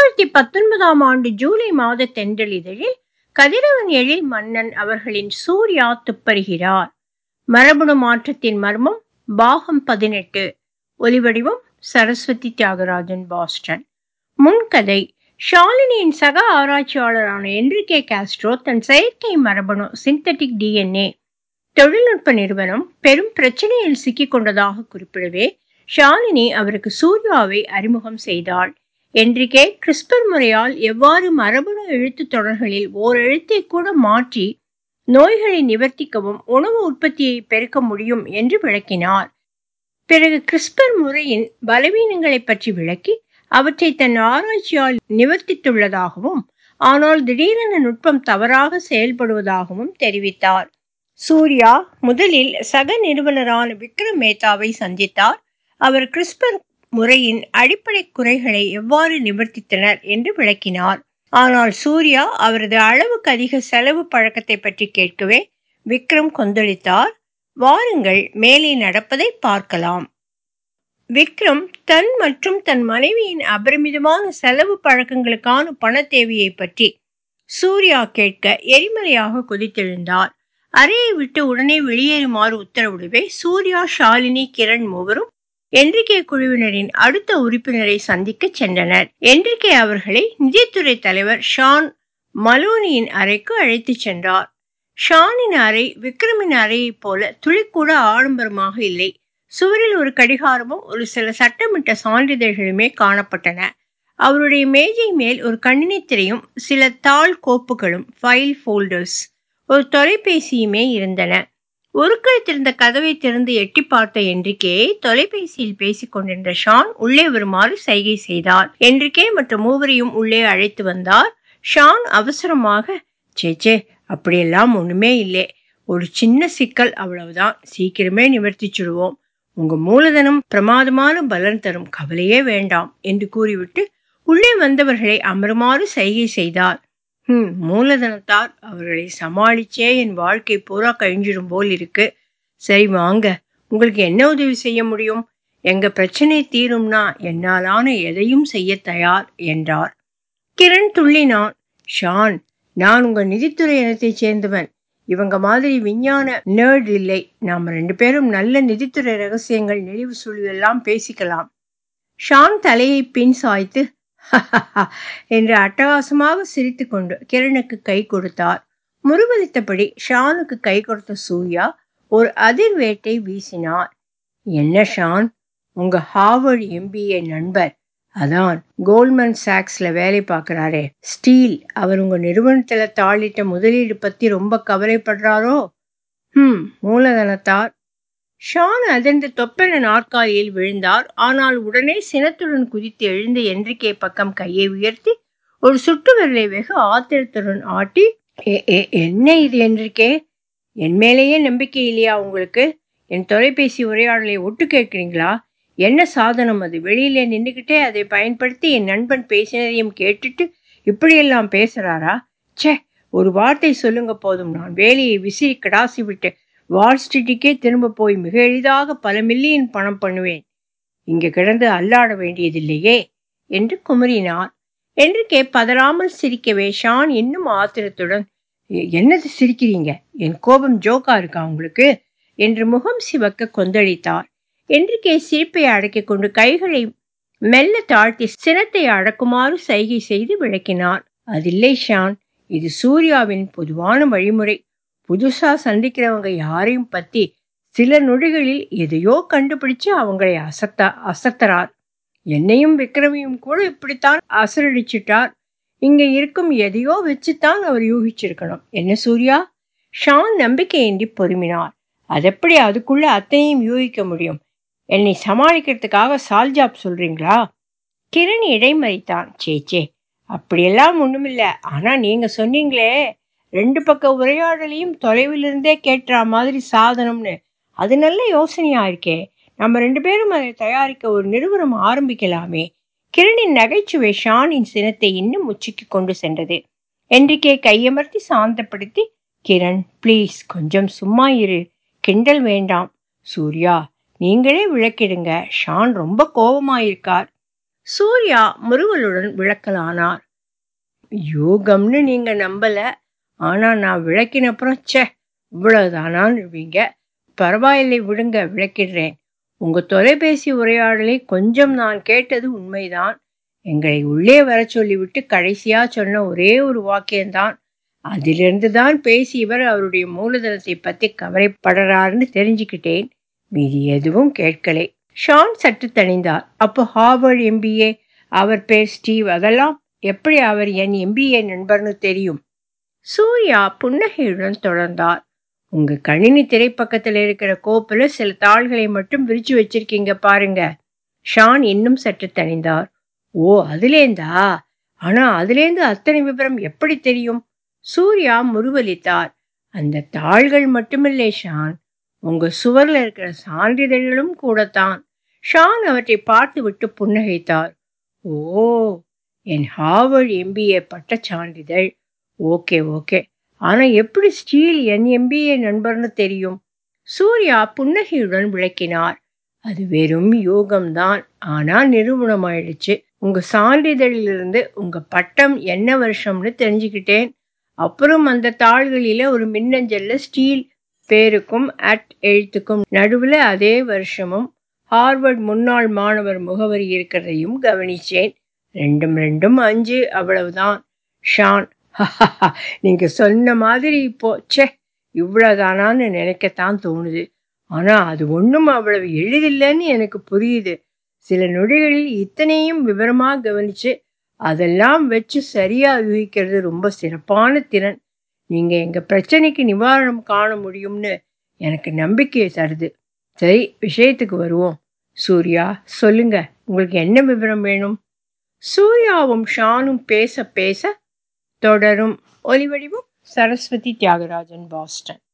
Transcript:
2019ஆம் ஆண்டு ஜூலை மாத தென்றலிதழில் கதிரவன் எழில் மன்னன் அவர்களின் சூர்யா துப்பறிகிறார். மரபணு மாற்றத்தின் மர்மம் பாகம் 18. ஒலிவடிவம் சரஸ்வதி தியாகராஜன், பாஸ்டன். முன்கதை. ஷாலினியின் சக ஆராய்ச்சியாளரான என்ரிகே காஸ்ட்ரோ தன் செயற்கை மரபணு சிந்தட்டிக் DNA தொழில்நுட்ப நிறுவனம் பெரும் பிரச்சனையில் சிக்கிக் கொண்டதாக குறிப்பிடவே ஷாலினி அவருக்கு சூர்யாவை அறிமுகம் செய்தாள். என்ரிகே கிறிஸ்பர் முறையால் எவ்வாறு மரபணு எழுத்து தொடர்களில் ஓர் எழுத்தை கூட மாற்றி நோய்களை நிவர்த்திக்கவும் உணவு உற்பத்தியை பெருக்க முடியும் என்று விளக்கினார். பிறகு கிறிஸ்பர் முறையின் பலவீனங்களை பற்றி விளக்கி அவற்றை தன் ஆராய்ச்சியால் நிவர்த்தித்துள்ளதாகவும் ஆனால் திடீரென நுட்பம் தவறாக செயல்படுவதாகவும் தெரிவித்தார். சூர்யா முதலில் சக நிறுவனரான விக்ரம் மேத்தாவை சந்தித்தார். அவர் கிறிஸ்பர் முறையின் அடிப்படை குறைகளை எவ்வாறு நிவர்த்தித்தனர் என்று விளக்கினார். ஆனால் சூர்யா அவரது அளவுக்கு அதிக செலவு பழக்கத்தை பற்றி கேட்கவே விக்ரம் கொந்தளித்தார். வாருங்கள் மேலே நடப்பதை பார்க்கலாம். விக்ரம் தன் மற்றும் தன் மனைவியின் அபரிமிதமான செலவு பழக்கங்களுக்கான பண தேவையை பற்றி சூர்யா கேட்க எரிமலையாக கொதித்தெழுந்தார். அறையை விட்டு உடனே வெளியேறுமாறு உத்தரவிடவே சூர்யா, ஷாலினி, கிரண் மூவரும் என்ரிகே குழுவினரின் அடுத்த உறுப்பினரை சந்திக்க சென்றனர். என்ரிகே அவர்களை நிதித்துறை தலைவர் ஷான் மலோனியின் அறைக்கு அழைத்து சென்றார். ஷானின் அறை விக்ரமின் அறையை போல துளிக்கூட ஆடம்பரமாக இல்லை. சுவரில் ஒரு கடிகாரமும் ஒரு சில சட்டமிட்ட சான்றிதழ்களுமே காணப்பட்டன. அவருடைய மேஜை மேல் ஒரு கணினி திரையும் சில தாள் கோப்புகளும் ஃபைல் ஃபோல்டர்ஸ் ஒரு தொலைபேசியுமே இருந்தன. உருக்களித்திருந்த கதவை திறந்து எட்டி பார்த்த என்ரிகே தொலைபேசியில் பேசிக் கொண்டிருந்த ஷான் உள்ளே வருமாறு சைகை செய்தார். என்ரிகே மற்ற மூவரையும் உள்ளே அழைத்து வந்தார். ஷான் அவசரமாக, சேச்சே அப்படியெல்லாம் ஒண்ணுமே இல்லை, ஒரு சின்ன சிக்கல், அவ்வளவுதான், சீக்கிரமே நிவர்த்திச்சுடுவோம், உங்க மூலதனம் பிரமாதமான பலன் தரும், கவலையே வேண்டாம் என்று கூறிவிட்டு உள்ளே வந்தவர்களை அமருமாறு சைகை செய்தார். மூலதனத்தார் அவர்களை சமாளிச்சே என் வாழ்க்கை பூரா கழிஞ்சிடும் போல் இருக்கு. சரி வாங்க, உங்களுக்கு என்ன உதவி செய்ய முடியும்? எங்க பிரச்சனை தீரும்னா என்னாலான எதையும் செய்ய தயார் என்றார். கிரண் துள்ளினான். ஷான், நான் உங்க நிதித்துறை இனத்தை சேர்ந்தவன். இவங்க மாதிரி விஞ்ஞான நர்ட் இல்லை. நாம 2 பேரும் நல்ல நிதித்துறை ரகசியங்கள், நெளிவு சுழிவெல்லாம் பேசிக்கலாம். ஷான் தலையை பின் சாய்த்து என்று அட்டகாசமாக சிரித்து கொண்டு கிரணுக்கு கை கொடுத்தார். முருவலித்தபடி ஷானுக்கு கை கொடுத்த சூர்யா ஒரு அதிர்வேட்டை வீசினார். என்ன ஷான், உங்க ஹார்வர்ட் MBA நண்பர், அதான் கோல்ட்மேன் சாக்ஸ்ல வேலை பார்க்கிறாரே ஸ்டீல், அவர் உங்க நிறுவனத்துல தாளிட்ட முதலீடு பத்தி ரொம்ப கவலைப்படுறாரோ? மூலதனத்தார். ஷான் அதிர்ந்து தொப்பென நாற்காலியில் விழுந்தார். ஆனால் உடனே சினத்துடன் குதித்து எழுந்த என்ரிகே பக்கம் கையை உயர்த்தி ஒரு சுட்டு விரலை வெகு ஆத்திரத்துடன் ஆட்டி, என்ன இது என்ரிகே, என் மேலேயே நம்பிக்கை இல்லையா உங்களுக்கு? என் தொலைபேசி உரையாடலை ஒட்டு கேட்கிறீங்களா? என்ன சாதனம் அது? வெளியில நின்றுகிட்டே அதை பயன்படுத்தி என் நண்பன் பேசினதையும் கேட்டுட்டு இப்படியெல்லாம் பேசுறாரா? சே, ஒரு வார்த்தை சொல்லுங்க போதும், நான் வேலையை விசிறி கடாசி விட்டு வால் ஸ்ட்ரீட்டுக்கே திரும்ப போய் மிக எளிதாக பல மில்லியன் பணம் பண்ணுவேன். இங்க கிடந்து அல்லாட வேண்டியதில்லையே என்று குமரினார். என்ரிகே பதறாமல் சிரிக்கவே ஷான் இன்னும் ஆத்திரத்துடன், என்னது சிரிக்கிறீங்க? என் கோபம் ஜோக்கா இருக்கா உங்களுக்கு என்று முகம் சிவக்க கொந்தளித்தார். என்ரிகே சிரிப்பை அடக்கிக் கொண்டு கைகளை மெல்ல தாழ்த்தி சினத்தை அடக்குமாறு சைகை செய்து விளக்கினார். அதில்லை ஷான், இது சூர்யாவின் பொதுவான வழிமுறை. புதுசா சந்திக்கிறவங்க யாரையும் பத்தி சில நொடிகளில் எதையோ கண்டுபிடிச்சு அவங்களை அசத்தறார். என்னையும் விக்ரமையும் கூட இப்படித்தான் அசரடிச்சிட்டார். இங்க இருக்கும் எதையோ வச்சுத்தான் அவர் யூகிச்சிருக்கணும். என்ன சூர்யா? ஷான் நம்பிக்கையின்றி பொறுமினார். அதெப்படி அதுக்குள்ள அத்தனையும் யூகிக்க முடியும்? என்னை சமாளிக்கிறதுக்காக சால்ஜாப் சொல்றீங்களா? கிரண் இடைமறித்தான். சேச்சே, அப்படியெல்லாம் ஒண்ணுமில்ல. ஆனா நீங்க சொன்னீங்களே 2 பக்க உரையாடலையும் தொலைவிலிருந்தே கேட்டுற மாதிரி சாதனம்னு, அது நல்ல யோசனையா இருக்கே. நம்ம 2 பேரும் அதை தயாரிக்க ஒரு நிறுவனம் ஆரம்பிக்கலாமே. கிரணின் நகைச்சுவை ஷானின் சினத்தை இன்னும் உச்சிக்கு கொண்டு சென்றது. என்ரிகே கையமர்த்தி சாந்தப்படுத்தி, கிரண் ப்ளீஸ் கொஞ்சம் சும்மா இரு, கிண்டல் வேண்டாம். சூர்யா நீங்களே விளக்கிடுங்க, ஷான் ரொம்ப கோபமாயிருக்கார். சூர்யா முறுவலுடன் விளக்கலானார். யோகம்னு நீங்க நம்பல, ஆனா நான் விளக்கினப்புறம் ச்சே இவ்வளவுதானான்னுவீங்க. பரவாயில்லை விடுங்க, விளக்கிடுறேன். உங்க தொலைபேசி உரையாடலை கொஞ்சம் நான் கேட்டது உண்மைதான். எங்களை உள்ளே வர சொல்லிவிட்டு கடைசியா சொன்ன ஒரே ஒரு வாக்கியம்தான். அதிலிருந்து தான் பேசியவர் அவருடைய மூலதனத்தை பத்தி கவலைப்படுறாருன்னு தெரிஞ்சுக்கிட்டேன். மீதி எதுவும் கேட்கலை. ஷான் சற்று தணிந்தார். அப்போ ஹார்வர்ட் MBA, அவர் பேர் ஸ்டீவ், அதெல்லாம் எப்படி அவர் என் MBA நண்பர்னு தெரியும்? சூர்யா புன்னகையுடன் தொடர்ந்தார். உங்க கணினி திரைப்பக்கத்தில் இருக்கிற கோப்புல சில தாள்களை மட்டும் விரிச்சு வச்சிருக்கீங்க பாருங்க. ஷான் இன்னும் சற்று தணிந்தார். ஓ, அதுலேந்தா? ஆனா அதுலேந்து அத்தனை விவரம் எப்படி தெரியும்? சூர்யா முறுவலித்தார். அந்த தாள்கள் மட்டுமில்லை ஷான், உங்க சுவர்ல இருக்கிற சான்றிதழ்களும் கூடத்தான். ஷான் அவற்றை பார்த்து விட்டு புன்னகைத்தார். ஓ, என் ஹார்வர்ட் MBA பட்ட சான்றிதழ். ஓகே ஓகே, ஆனா எப்படி ஸ்டீல் என் MBA நண்பர்னு தெரியும்? சூர்யா புன்னகையுடன் விளக்கினார். அது வெறும் யோகம்தான், ஆனா நிரூபணமாயிடுச்சு. உங்க சான்றிதழிலிருந்து உங்க பட்டம் என்ன வருஷம்னு தெரிஞ்சுக்கிட்டேன். அப்புறம் அந்த தாள்களில ஒரு மின்னஞ்சல்ல ஸ்டீல் பேருக்கும் எழுத்துக்கும் நடுவுல அதே வருஷமும் ஹார்வர்ட் முன்னாள் மாணவர் முகவரி இருக்கிறதையும் கவனிச்சேன். 2 5 அவ்வளவுதான். ஷான், நீங்க சொன்ன மாதிரி இப்போ ச்சே இவ்வளவுதானான்னு நினைக்கத்தான் தோணுது. ஆனா அது ஒண்ணும் அவ்வளவு எளிதில்லைன்னு எனக்கு புரியுது. சில நொடிகளில் இத்தனையும் விவரமா கவனிச்சு அதெல்லாம் வச்சு சரியா யூகிக்கிறது ரொம்ப சிறப்பான திறன். நீங்க எங்க பிரச்சனைக்கு நிவாரணம் காண முடியும்னு எனக்கு நம்பிக்கையை தருது. சரி, விஷயத்துக்கு வருவோம். சூர்யா, சொல்லுங்க, உங்களுக்கு என்ன விவரம் வேணும்? சூர்யாவும் ஷானும் பேச பேச தொடரும். ஒலிவடிவம் சரஸ்வதி தியாகராஜன், பாஸ்டன்.